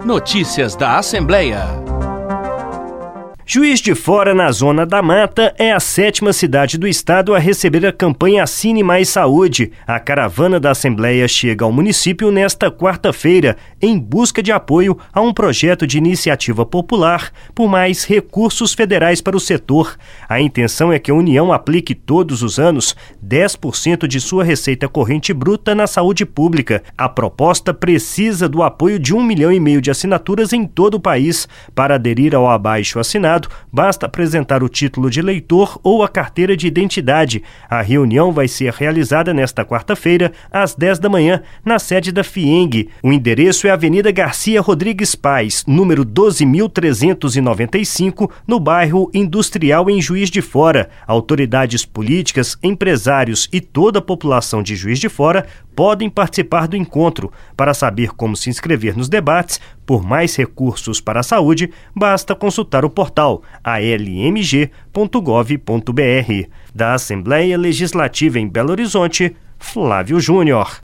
Notícias da Assembleia. Juiz de Fora, na Zona da Mata, é a 7ª cidade do estado a receber a campanha Assine Mais Saúde. A caravana da Assembleia chega ao município nesta quarta-feira em busca de apoio a um projeto de iniciativa popular por mais recursos federais para o setor. A intenção é que a União aplique todos os anos 10% de sua receita corrente bruta na saúde pública. A proposta precisa do apoio de 1,5 milhão de assinaturas em todo o país. Para aderir ao abaixo-assinado, basta apresentar o título de eleitor ou a carteira de identidade. A reunião vai ser realizada nesta quarta-feira, às 10 da manhã, na sede da FIENG. O endereço é Avenida Garcia Rodrigues Paz, número 12.395, no bairro Industrial, em Juiz de Fora. Autoridades políticas, empresários e toda a população de Juiz de Fora podem participar do encontro. Para saber como se inscrever nos debates por mais recursos para a saúde, basta consultar o portal almg.gov.br. Da Assembleia Legislativa em Belo Horizonte, Flávio Júnior.